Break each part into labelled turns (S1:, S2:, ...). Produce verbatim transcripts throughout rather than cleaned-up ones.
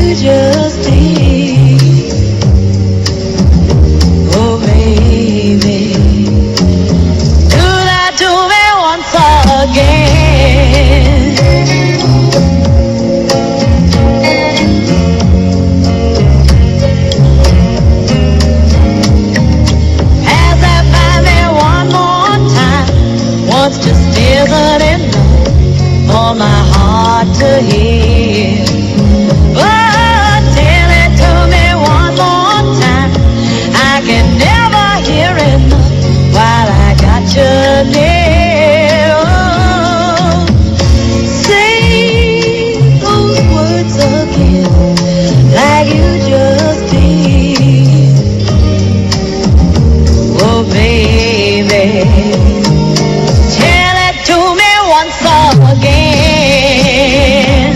S1: you just did. Oh baby, do that to me once again. Pass that by me one more time. Once just isn't enough for my heart to hear. But tell it to me one more time. I can never hear enough while I got you near. Oh, say those words again, like you just did. Oh baby, tell it to me once again.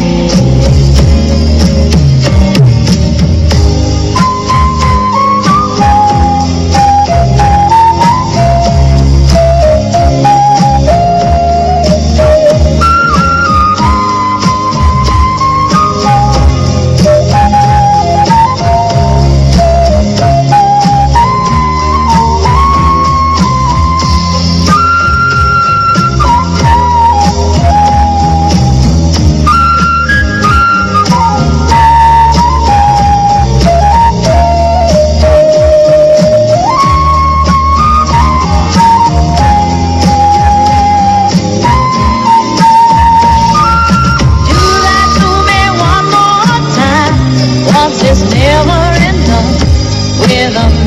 S1: It's never enough with a